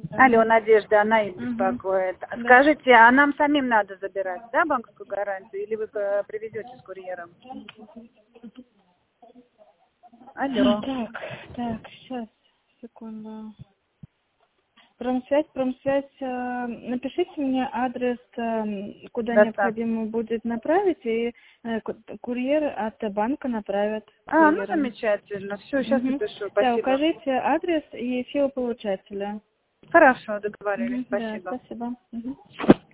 Алло, Надежда, она и беспокоит. Да. Скажите, а нам самим надо забирать, да, банковскую гарантию, или вы привезете с курьером? Алло. Так, сейчас, секунду. Промсвязь, напишите мне адрес, куда необходимо будет направить, и курьер от банка направит. Ну замечательно. Все, сейчас напишу. Спасибо. Да, укажите адрес и филополучателя. Хорошо, договорились. Спасибо. Да, спасибо.